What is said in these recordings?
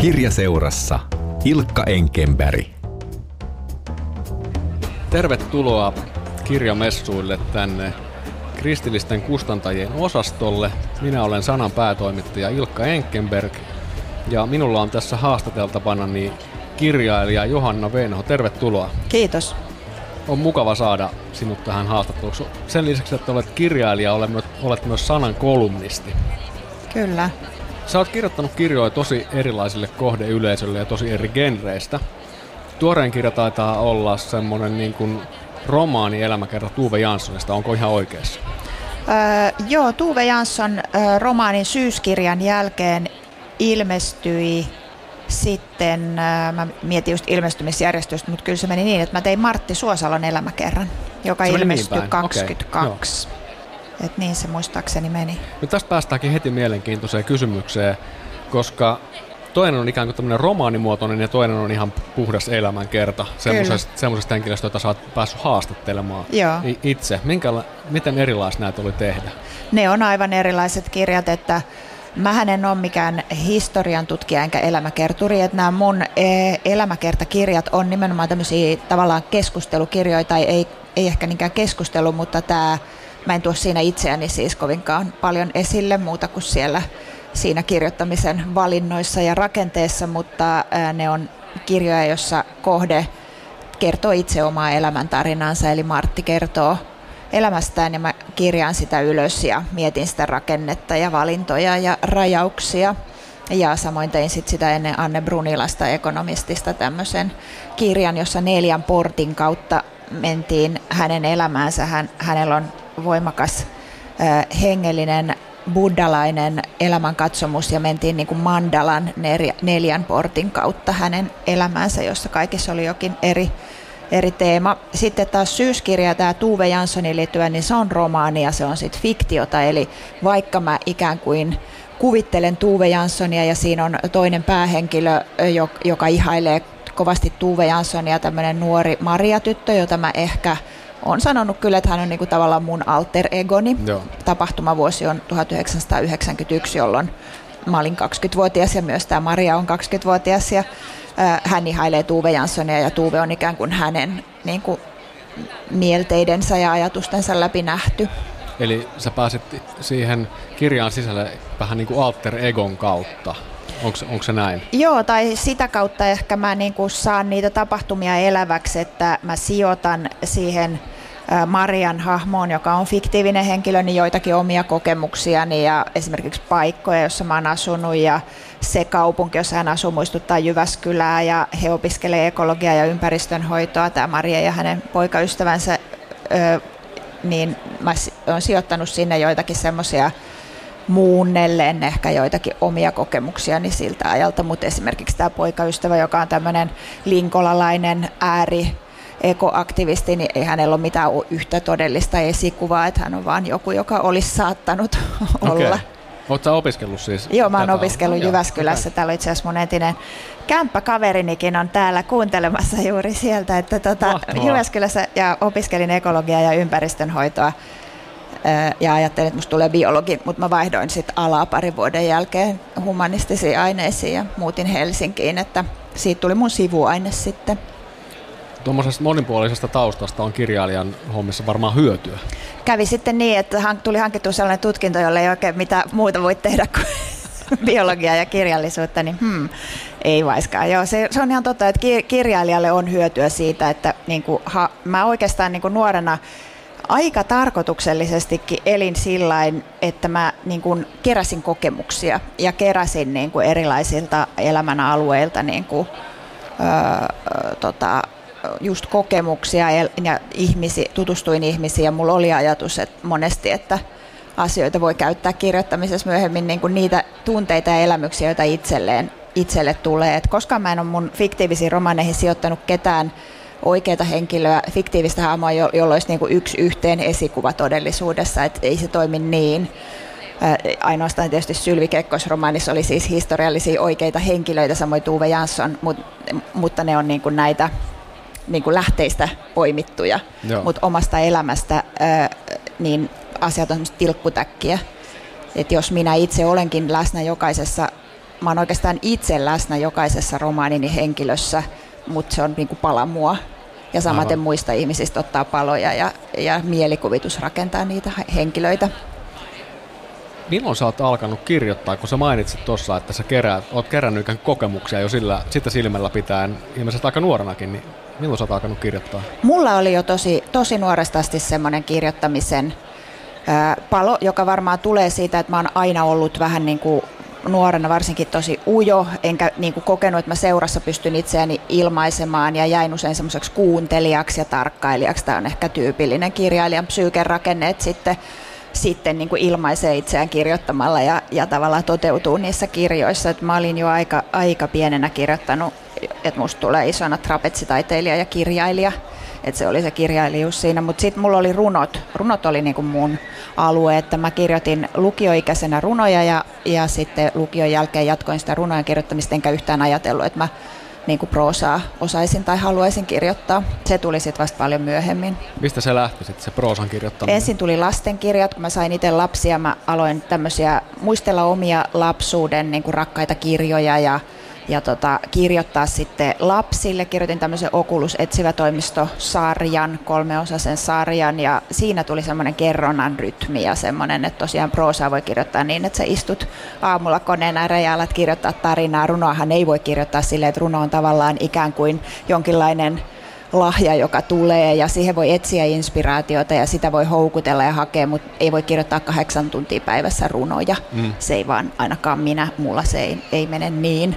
Kirjaseurassa Ilkka Enkenberg. Tervetuloa kirjamessuille tänne kristillisten kustantajien osastolle. Minä olen Sanan päätoimittaja Ilkka Enkenberg ja minulla on tässä haastateltavana kirjailija Johanna Venho. Tervetuloa. Kiitos. On mukava saada sinut tähän haastatteluksi. Sen lisäksi, että olet kirjailija, olet myös Sanan kolumnisti. Kyllä. Sä oot kirjoittanut kirjoja tosi erilaisille kohdeyleisölle ja tosi eri genreistä. Tuoreen kirja taitaa olla semmoinen niin kuin romaani elämäkerta Tove Janssonista. Onko ihan oikeassa? Joo, Tove Jansson romaanin Syyskirjan jälkeen ilmestyi sitten, mä mietin just ilmestymisjärjestystä, mutta kyllä se meni niin, että mä tein Martti Suosalon elämäkerran, joka ilmestyi 22. Okay, et niin se muistaakseni meni. Nyt tästä päästäänkin heti mielenkiintoiseen kysymykseen, koska toinen on ikään kuin tämmöinen romaanimuotoinen ja toinen on ihan puhdas elämänkerta semmoisesta henkilöstä, jota sä oot päässyt haastattelemaan itse. Miten erilaista näitä oli tehdä? Ne on aivan erilaiset kirjat, että mähän en ole mikään historian tutkija enkä elämäkerturi, että nämä mun elämäkertakirjat on nimenomaan tämmöisiä tavallaan keskustelukirjoja, tai ei ehkä niinkään keskustelu, mutta mä en tuo siinä itseäni siis kovinkaan paljon esille muuta kuin siinä kirjoittamisen valinnoissa ja rakenteessa, mutta ne on kirjoja, jossa kohde kertoo itse omaa elämäntarinaansa, eli Martti kertoo elämästään ja mä kirjaan sitä ylös ja mietin sitä rakennetta ja valintoja ja rajauksia. Ja samoin tein sitä ennen Anne Brunilasta, ekonomistista, tämmöisen kirjan, jossa 4 portin kautta mentiin hänen elämäänsä. Hänellä on voimakas hengellinen buddhalainen elämänkatsomus ja mentiin niin kuin mandalan 4 portin kautta hänen elämäänsä, jossa kaikissa oli jokin eri teema. Sitten taas Syyskirja, tämä Tove Janssonin liittyvä, niin se on romaani ja se on sitten fiktiota, eli vaikka mä ikään kuin kuvittelen Tove Janssonia ja siinä on toinen päähenkilö, joka ihailee kovasti Tove Janssonia, tämmöinen nuori Maria-tyttö, jota mä ehkä olen sanonut kyllä, että hän on niinku tavallaan mun alter egoni. Joo. Tapahtumavuosi on 1991, jolloin mä olin 20-vuotias ja myös tämä Maria on 20-vuotias ja hän ihailee Tove Janssonia ja Tove on ikään kuin hänen niinku mielteidensä ja ajatustensa läpi nähty. Eli sä pääsit siihen kirjaan sisälle vähän niin kuin alter egon kautta. Onko se näin? Joo, tai sitä kautta ehkä mä niinku saan niitä tapahtumia eläväksi, että mä sijoitan siihen Marian hahmoon, joka on fiktiivinen henkilö, niin joitakin omia kokemuksiani ja esimerkiksi paikkoja, joissa mä oon asunut ja se kaupunki, jossa hän asuu, muistuttaa Jyväskylää ja he opiskelee ekologiaa ja ympäristönhoitoa, tämä Maria ja hänen poikaystävänsä, niin mä oon sijoittanut sinne joitakin semmoisia muunnellen ehkä joitakin omia kokemuksiani siltä ajalta, mutta esimerkiksi tämä poikaystävä, joka on tämmöinen linkolalainen ekoaktivisti, niin ei hänellä ole mitään yhtä todellista esikuvaa, että hän on vaan joku, joka olisi saattanut olla. Oletko sä opiskellut siis? Joo, mä oon opiskellut Jyväskylässä. Täällä on itse asiassa mun entinen kämppäkaverinikin on täällä kuuntelemassa juuri sieltä, että Jyväskylässä ja opiskelin ekologiaa ja ympäristönhoitoa. Ja ajattelin, että musta tulee biologi, mutta mä vaihdoin sitten alaa parin vuoden jälkeen humanistisiin aineisiin ja muutin Helsinkiin, että siitä tuli mun sivuaine sitten. Tuommoisesta monipuolisesta taustasta on kirjailijan hommissa varmaan hyötyä. Kävi sitten niin, että tuli hankittua sellainen tutkinto, jolle ei oikein mitään muuta voi tehdä kuin biologiaa ja kirjallisuutta, niin ei vaiskaan. Joo, se on ihan totta, että kirjailijalle on hyötyä siitä, että mä oikeastaan nuorena aika tarkoituksellisestikin elin sillain, että mä keräsin kokemuksia ja keräsin erilaisilta elämän alueilta just kokemuksia ja tutustuin ihmisiin ja mulla oli ajatus että monesti, että asioita voi käyttää kirjoittamisessa myöhemmin niitä tunteita ja elämyksiä, joita itselle tulee. Et koskaan mä en ole mun fiktiivisiin romaaneihin sijoittanut ketään oikeaa henkilöä, fiktiivistä hahmoa, jolla olisi yksi yhteen esikuva todellisuudessa, että ei se toimi niin. Ainoastaan tietysti Sylvi Kekkos-romaanissa oli siis historiallisia oikeita henkilöitä, samoin Tove Jansson, mutta ne on näitä lähteistä poimittuja, mutta omasta elämästä niin asiat on tilkkutäkkiä. Että jos minä itse olenkin läsnä jokaisessa mä oon oikeastaan itse läsnä jokaisessa romaanini henkilössä, mutta se on niin kuin pala mua. Ja samaten muista ihmisistä ottaa paloja ja mielikuvitus rakentaa niitä henkilöitä. Milloin sä oot alkanut kirjoittaa, kun sä mainitsit tuossa, että sä oot kerännyt ikään kokemuksia jo sitä silmällä pitäen, ilmeisesti aika nuorenakin, niin milloin sä oot alkanut kirjoittaa? Mulla oli jo tosi nuoresta asti semmoinen kirjoittamisen palo, joka varmaan tulee siitä, että mä oon aina ollut vähän niin kuin nuorena varsinkin tosi ujo, enkä niin kuin kokenut, että mä seurassa pystyn itseäni ilmaisemaan ja jäin usein semmoiseksi kuuntelijaksi ja tarkkailijaksi. Tämä on ehkä tyypillinen kirjailijan psyykerakenne, että sitten niin kuin ilmaisee itseään kirjoittamalla ja tavallaan toteutuu niissä kirjoissa. Että mä olin jo aika pienenä kirjoittanut, että musta tulee isona trapetsitaiteilija ja kirjailija. Että se oli se kirjailijuus siinä, mutta sitten mulla oli runot. Runot oli niin kuin mun alue, että mä kirjoitin lukioikäisenä runoja ja sitten lukion jälkeen jatkoin sitä runojen kirjoittamista, enkä yhtään ajatellut, että mä niin kuin proosaa osaisin tai haluaisin kirjoittaa. Se tuli sitten vasta paljon myöhemmin. Mistä se lähti sitten, se proosan kirjoittaminen? Ensin tuli lastenkirjat, kun mä sain itse lapsia. Mä aloin tämmöisiä muistella omia lapsuuden niin kuin rakkaita kirjoja ja kirjoittaa sitten lapsille. Kirjoitin tämmöisen Oculus etsivä toimisto-sarjan, 3-osaisen sarjan, ja siinä tuli semmoinen kerronnan rytmi ja semmoinen, että tosiaan proosaa voi kirjoittaa niin, että sä istut aamulla koneen ääreen ja alat kirjoittaa tarinaa. Runoahan ei voi kirjoittaa silleen, että runo on tavallaan ikään kuin jonkinlainen lahja, joka tulee, ja siihen voi etsiä inspiraatiota ja sitä voi houkutella ja hakea, mutta ei voi kirjoittaa 8 tuntia päivässä runoja. Se ei vaan, ainakaan mulla se ei mene niin.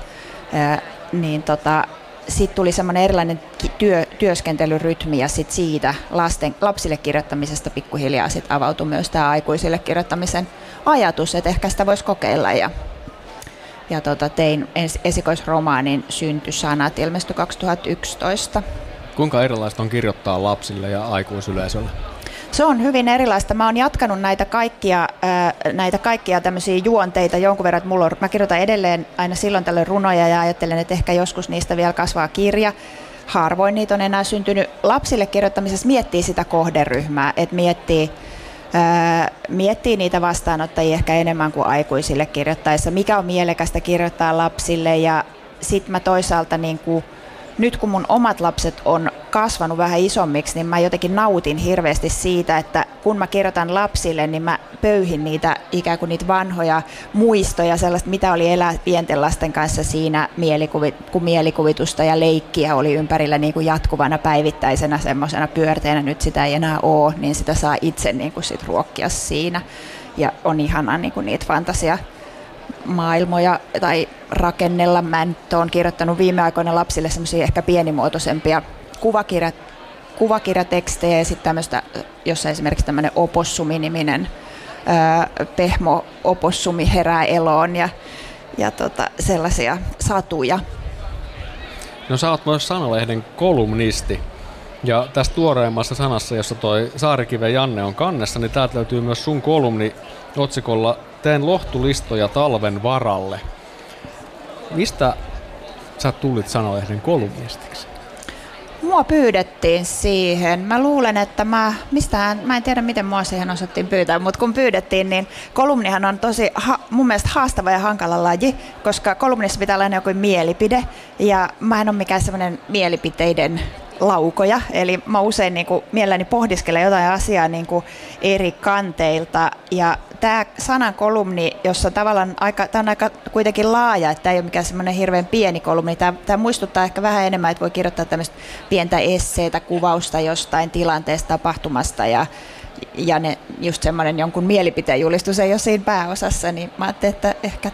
Sitten tuli semmoinen erilainen työskentelyrytmi ja sit siitä lapsille kirjoittamisesta pikkuhiljaa sit avautui myös tämä aikuisille kirjoittamisen ajatus, että ehkä sitä voisi kokeilla. Ja tein esikoisromaanin Syntysanat, ilmestyi 2011. Kuinka erilaista on kirjoittaa lapsille ja aikuisyleisölle? Se on hyvin erilaista. Mä oon jatkanut näitä kaikkia tämmöisiä juonteita jonkun verran, että mä kirjoitan edelleen aina silloin tällöin runoja ja ajattelen, että ehkä joskus niistä vielä kasvaa kirja. Harvoin niitä on enää syntynyt. Lapsille kirjoittamisessa miettii sitä kohderyhmää, että miettii niitä vastaanottajia ehkä enemmän kuin aikuisille kirjoittaessa. Mikä on mielekästä kirjoittaa lapsille, ja sitten mä toisaalta nyt kun mun omat lapset on kasvanut vähän isommiksi, niin mä jotenkin nautin hirveästi siitä, että kun mä kirjoitan lapsille, niin mä pöyhin niitä ikään kuin niitä vanhoja muistoja, sellaista mitä oli elää pienten lasten kanssa siinä, kun mielikuvitusta ja leikkiä oli ympärillä niin kuin jatkuvana päivittäisenä semmoisena pyörteenä, nyt sitä ei enää ole, niin sitä saa itse niin kuin sit ruokkia siinä. Ja on ihanaa niin kuin niitä fantasiamaailmoja tai rakennella. Mä nyt oon kirjoittanut viime aikoina lapsille semmoisia ehkä pienimuotoisempia kuvakirjatekstejä ja sitten tämmöistä, jossa esimerkiksi tämmöinen opossumi-niminen pehmo opossumi herää eloon ja sellaisia satuja. No sä oot myös Sanalehden kolumnisti. Ja tässä tuoreimmassa sanassa, jossa toi Saarikiven Janne on kannessa, niin täältä löytyy myös sun kolumni otsikolla Teen lohtulistoja talven varalle. Mistä sä tulit Sanalehden kolumnistiksi? Mua pyydettiin siihen. Mä luulen, että mä en tiedä miten mua siihen osattiin pyytää, mutta kun pyydettiin, niin kolumnihan on tosi mun mielestä haastava ja hankala laji, koska kolumnissa pitää olla joku mielipide, ja mä en ole mikään semmoinen mielipiteiden laukoja, eli mä usein mielelläni pohdiskelen jotain asiaa eri kanteilta, ja tämä sanan kolumni, jossa tavallaan tämä on aika kuitenkin laaja, että tämä ei ole mikään semmoinen hirveän pieni kolumni, tämä muistuttaa ehkä vähän enemmän, että voi kirjoittaa tämmöistä pientä esseetä, kuvausta jostain tilanteesta, tapahtumasta, ja ne just semmoinen jonkun mielipiteen julistus ei ole siinä pääosassa, niin mä ajattelin, että ehkä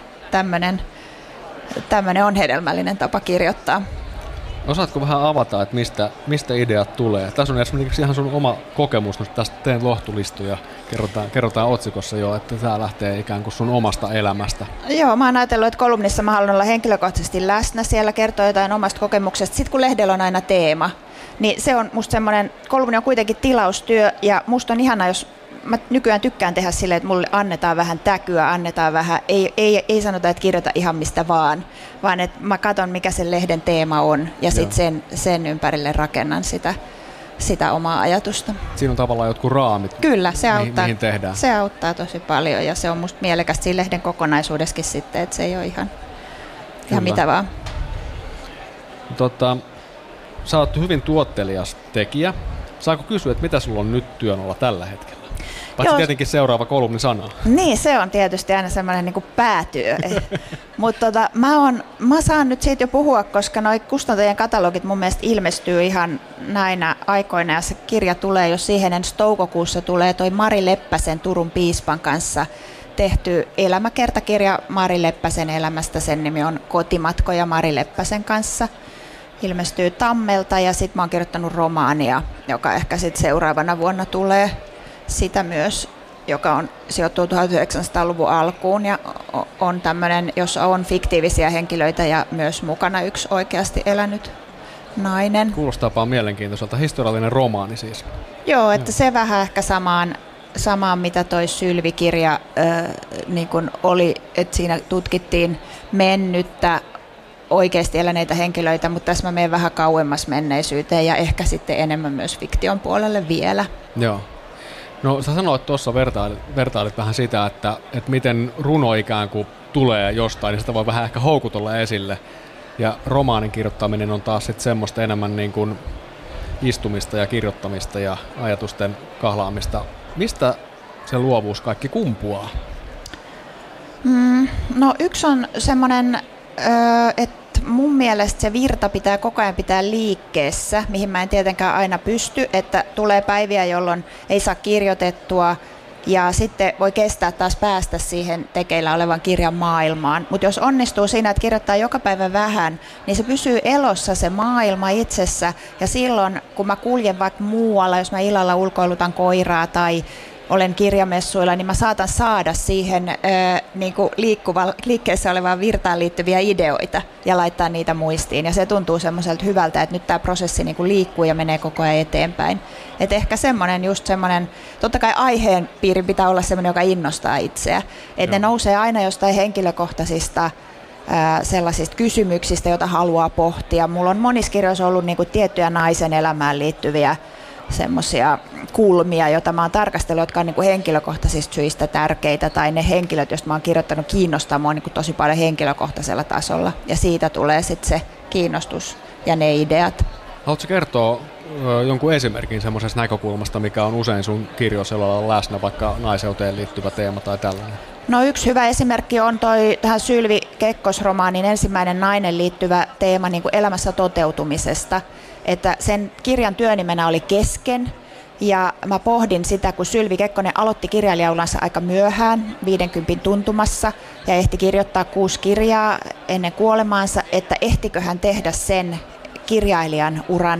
tämmöinen on hedelmällinen tapa kirjoittaa. Osaatko vähän avata, että mistä ideat tulee? Tässä on esimerkiksi ihan sun oma kokemus, että tästä teen lohtulistoja, kerrotaan otsikossa jo, että tämä lähtee ikään kuin sun omasta elämästä. Joo, mä oon ajatellut, että kolumnissa mä haluan olla henkilökohtaisesti läsnä siellä, kertoa jotain omasta kokemuksesta. Sitten kun lehdellä on aina teema, niin se on musta semmoinen, kolumni on kuitenkin tilaustyö, ja musta on ihanaa, jos mä nykyään tykkään tehdä silleen, että mulle annetaan vähän täkyä, annetaan vähän, ei sanota, että kirjoita ihan mistä vaan että mä katson, mikä sen lehden teema on, ja sitten sen ympärille rakennan sitä omaa ajatusta. Siinä on tavallaan jotkut raamit. Kyllä, se auttaa, mihin tehdään. Se auttaa tosi paljon, ja se on musta mielekästä siinä lehden kokonaisuudessakin sitten, että se ei ole ihan ihan mitä vaan. Sä oot hyvin tuottelias tekijä. Saako kysyä, että mitä sulla on nyt työn alla tällä hetkellä? Paitsi tietenkin seuraava kolumni sanaa. Niin, se on tietysti aina semmoinen niin kuin päätyö. Mutta mä saan nyt siitä jo puhua, koska noi kustantajien katalogit mun mielestä ilmestyy ihan näinä aikoina. Ja se kirja tulee, jos siihen ensi toukokuussa tulee toi Mari Leppäsen Turun piispan kanssa tehty elämäkertakirja Mari Leppäsen elämästä. Sen nimi on Kotimatkoja Mari Leppäsen kanssa. Ilmestyy Tammelta ja sitten mä oon kirjoittanut romaania, joka ehkä sitten seuraavana vuonna tulee sitä myös, joka on sijoittuu 1900-luvun alkuun ja on tämmöinen, jossa on fiktiivisiä henkilöitä ja myös mukana yksi oikeasti elänyt nainen. Kuulostaapa mielenkiintoiselta. Historiallinen romaani siis. Joo, että se vähän ehkä samaan mitä toi Sylvi-kirja niin kuin oli, että siinä tutkittiin mennyttä oikeasti eläneitä henkilöitä, mutta tässä mä menen vähän kauemmas menneisyyteen ja ehkä sitten enemmän myös fiktion puolelle vielä. Joo. No sä sanoit tuossa, vertailit vähän sitä, että miten runo ikään kuin tulee jostain, niin sitä voi vähän ehkä houkutella esille. Ja romaanin kirjoittaminen on taas sitten semmoista enemmän niin kuin istumista ja kirjoittamista ja ajatusten kahlaamista. Mistä se luovuus kaikki kumpuaa? No yksi on semmoinen, että mun mielestä se virta pitää koko ajan pitää liikkeessä, mihin mä en tietenkään aina pysty, että tulee päiviä, jolloin ei saa kirjoitettua ja sitten voi kestää taas päästä siihen tekeillä olevan kirjan maailmaan. Mutta jos onnistuu siinä, että kirjoittaa joka päivä vähän, niin se pysyy elossa se maailma itsessä ja silloin kun mä kuljen vaikka muualla, jos mä illalla ulkoilutan koiraa tai olen kirjamessuilla, niin mä saatan saada siihen niin kuin liikkeessä olevaan virtaan liittyviä ideoita ja laittaa niitä muistiin. Ja se tuntuu semmoiselta hyvältä, että nyt tämä prosessi niin kuin liikkuu ja menee koko ajan eteenpäin. Et ehkä semmoinen, totta kai aiheen piirin pitää olla semmoinen, joka innostaa itseä. Että ne nousee aina jostain henkilökohtaisista sellaisista kysymyksistä, joita haluaa pohtia. Mulla on monissa kirjoissa ollut niin kuin tiettyjä naisen elämään liittyviä semmoisia kulmia, joita mä oon tarkastellut, jotka on niin kuin henkilökohtaisista syistä tärkeitä, tai ne henkilöt, joista mä oon kirjoittanut, kiinnostaa mua niin kuin tosi paljon henkilökohtaisella tasolla, ja siitä tulee sitten se kiinnostus ja ne ideat. Haluatko kertoa jonkun esimerkin semmoisesta näkökulmasta, mikä on usein sun kirjoissa läsnä, vaikka naiseuteen liittyvä teema tai tällainen? No yksi hyvä esimerkki on toi tähän Sylvi Kekkos-romaanin ensimmäinen nainen liittyvä teema niin kuin elämässä toteutumisesta. Että sen kirjan työnimenä oli Kesken ja mä pohdin sitä, kun Sylvi Kekkonen aloitti kirjailijaulansa aika myöhään, 50 tuntumassa ja ehti kirjoittaa 6 kirjaa ennen kuolemaansa, että ehtikö hän tehdä sen kirjailijan uran,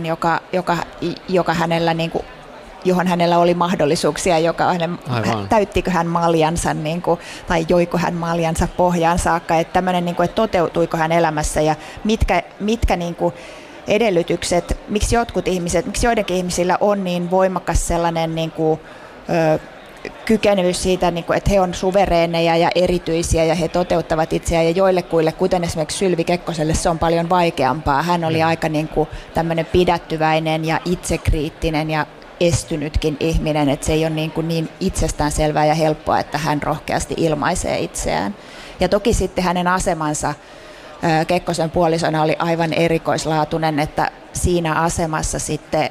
joka hänellä niin kuin, johon hänellä oli mahdollisuuksia, täyttikö hän maljansa niin kuin, tai joiko hän maljansa pohjaan saakka, että tämmöinen, niin kuin, että toteutuiko hän elämässä ja mitkä niin kuin, edellytykset, miksi joidenkin ihmisillä on niin voimakas sellainen niin kuin, kykenevyys siitä, niin kuin, että he on suvereeneja ja erityisiä ja he toteuttavat itseään ja joillekuille, kuten esimerkiksi Sylvi Kekkoselle, se on paljon vaikeampaa. Hän oli aika niin kuin, tämmöinen pidättyväinen ja itsekriittinen ja estynytkin ihminen, että se ei ole niin itsestäänselvää ja helppoa, että hän rohkeasti ilmaisee itseään. Ja toki sitten hänen asemansa Kekkosen puolisona oli aivan erikoislaatuinen, että siinä asemassa sitten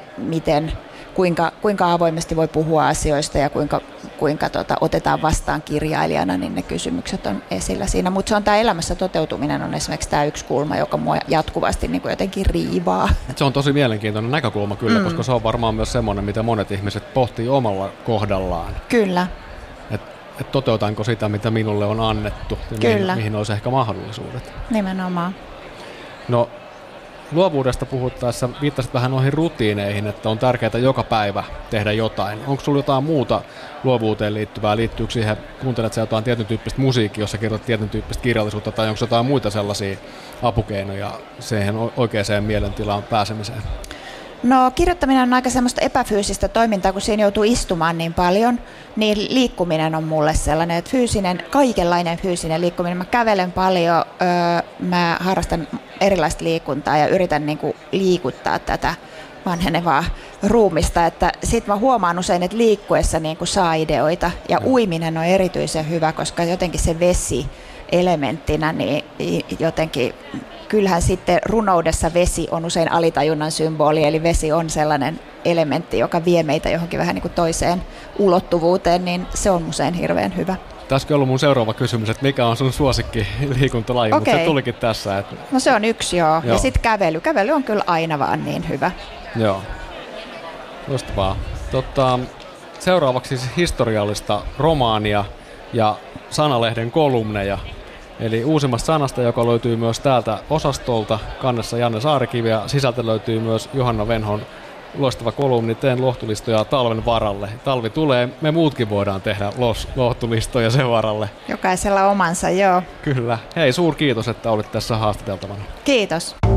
kuinka avoimesti voi puhua asioista ja kuinka otetaan vastaan kirjailijana, niin ne kysymykset on esillä siinä. Mutta se on tämä elämässä toteutuminen on esimerkiksi tämä yksi kulma, joka mua jatkuvasti niin kuin jotenkin riivaa. Se on tosi mielenkiintoinen näkökulma kyllä, koska se on varmaan myös semmoinen, mitä monet ihmiset pohtii omalla kohdallaan. Kyllä. Että toteutanko sitä, mitä minulle on annettu ja mihin olisi ehkä mahdollisuudet. Nimenomaan. No, luovuudesta puhuttaessa viittasit vähän noihin rutiineihin, että on tärkeää joka päivä tehdä jotain. Onko sulla jotain muuta luovuuteen liittyvää? Liittyykö siihen, kuuntelet sä jotain tietyn tyyppistä musiikkia, jossa kirjoitat tietyn tyyppistä kirjallisuutta, tai onko jotain muita sellaisia apukeinoja siihen oikeaan mielentilaan pääsemiseen? No kirjoittaminen on aika semmoista epäfyysistä toimintaa, kun siinä joutuu istumaan niin paljon, niin liikkuminen on mulle sellainen, että kaikenlainen fyysinen liikkuminen. Mä kävelen paljon, mä harrastan erilaista liikuntaa ja yritän niin kuin liikuttaa tätä vanhenevaa ruumista, että sit mä huomaan usein, että liikkuessa niin kuin saa ideoita ja uiminen on erityisen hyvä, koska jotenkin se vesi elementtinä, niin jotenkin kyllähän sitten runoudessa vesi on usein alitajunnan symboli, eli vesi on sellainen elementti, joka vie meitä johonkin vähän niin kuin toiseen ulottuvuuteen, niin se on usein hirveän hyvä. Tässäkin on ollut mun seuraava kysymys, että mikä on sun suosikki liikuntalaji, mutta se tulikin tässä. Että... No se on yksi, joo. Ja sitten kävely. Kävely on kyllä aina vaan niin hyvä. Joo. Loistavaa. Seuraavaksi siis historiallista romaania ja sanalehden kolumneja. Eli uusimmasta sanasta, joka löytyy myös täältä osastolta, kannessa Janne Saarikivi, ja sisältä löytyy myös Johanna Venhon loistava kolumni, teen lohtulistoja talven varalle. Talvi tulee, me muutkin voidaan tehdä lohtulistoja sen varalle. Jokaisella omansa, joo. Kyllä. Hei, suurkiitos, että olit tässä haastateltavana. Kiitos.